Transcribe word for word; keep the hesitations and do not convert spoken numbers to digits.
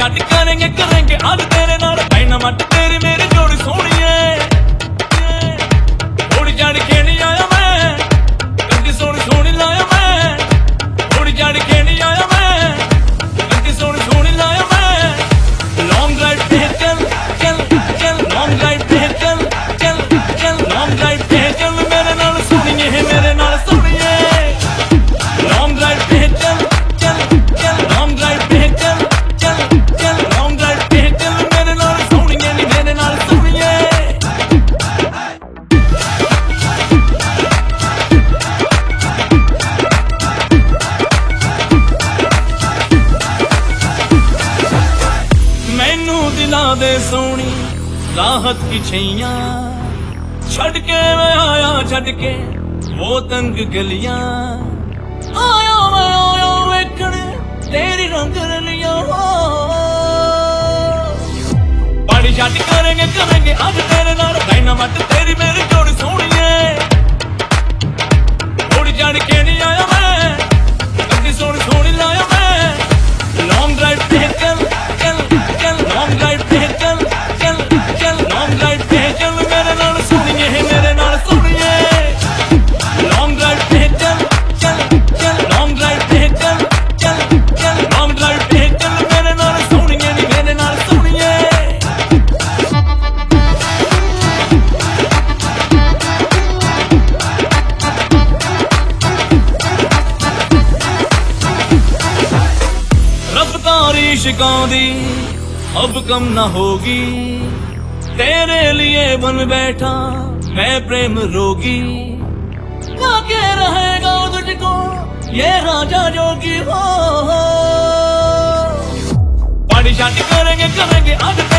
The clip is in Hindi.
शादी करेंगे करेंगे आज तेरे नाल डायनामाइट तेरी मेरी जोड़ी सोनी है। थोड़ी चढ़ के नहीं आया मैं कदी सोनी सोनी लाया मैं, थोड़ी चढ़ के नहीं आया मैं कदी सोनी सोनी लाया मैं। लॉन्ग ड्राइव पे चल चल चल लॉन्ग ड्राइव पे चल चल चल लॉन्ग ड्राइव पे चल मेरे नाल सोनी है मेरे नाल सोनी है। लॉन्ग ड्राइव पे चल चल चल लॉन्ग ड्राइव पे चल चल चल लॉन्ग ड्राइव पे चल मेरे नाल सोनी है नी मेरे नाल सोनी है। मैनू दिला दे सोनी राहत की छैया छड़ के मैं आया छड़ के वो तंग गलियां आया मैं आया वेखण तेरी रंग रलियां। पार्टी शादी करेंगे करेंगे आज तेरे नाल डायनामाइट तेरी मेरी जोड़ी सोनी है। थोड़ी चढ़ के नहीं आया मैं कदी सोनी सोनी लाया मैं। लॉन्ग ड्राइव पे चल चल चल लॉन्ग ड्राइव पे चल चल चल लॉन्ग ड्राइव पे चल मेरे नाल सोनी है मेरे नाल सोनी है। लॉन्ग ड्राइव पे चल चल चल लॉन्ग ड्राइव पे चल चल चल लॉन्ग ड्राइव पे चल मेरे नाल सोनी है नी मेरे नाल सोनी है। रफ्तारी इश्क़ों दी अब कम ना होगी तेरे लिए बन बैठा मैं प्रेम रोगी। लाके रहेगा तुझको ये राजा जोगी हो। पार्टी शादी करेंगे करेंगे आज